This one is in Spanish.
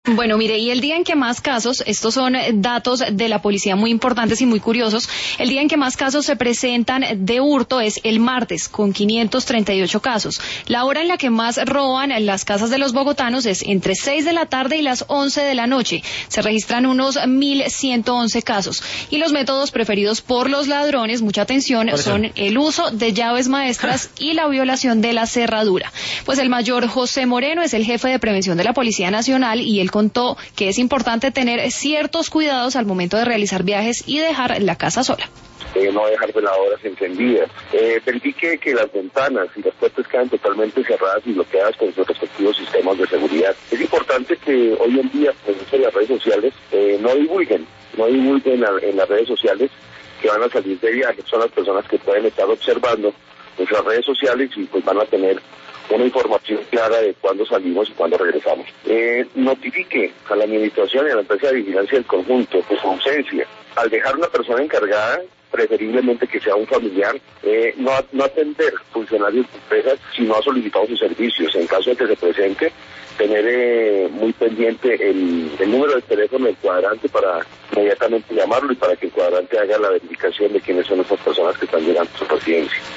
Bueno, mire, y el día en que más casos, estos son datos de la policía muy importantes y muy curiosos, el día en que más casos se presentan de hurto es el martes, con 538 casos. La hora en la que más roban en las casas de los bogotanos es entre 6 de la tarde y las 11 de la noche. Se registran unos 1.111 casos. Y los métodos preferidos por los ladrones, mucha atención, son el uso de llaves maestras y la violación de la cerradura. Pues el mayor José Moreno es el jefe de prevención de la Policía Nacional y él contó que es importante tener ciertos cuidados al momento de realizar viajes y dejar la casa sola. No dejar veladoras encendidas, verifique que las ventanas y las puertas quedan totalmente cerradas y bloqueadas con sus respectivos sistemas de seguridad. Es importante que hoy en día, pues, en las redes sociales, no divulguen en las redes sociales que van a salir de viaje. Son las personas que pueden estar observando nuestras redes sociales y pues van a tener una información clara de cuándo salimos y cuándo regresamos. Notifique a la administración y a la empresa de vigilancia del conjunto de su ausencia. Al dejar una persona encargada, preferiblemente que sea un familiar, no atender funcionarios de empresas si no ha solicitado sus servicios. En caso de que se presente, tener muy pendiente el número de teléfono del cuadrante para inmediatamente llamarlo y para que el cuadrante haga la verificación de quiénes son esas personas que están llegando a su residencia.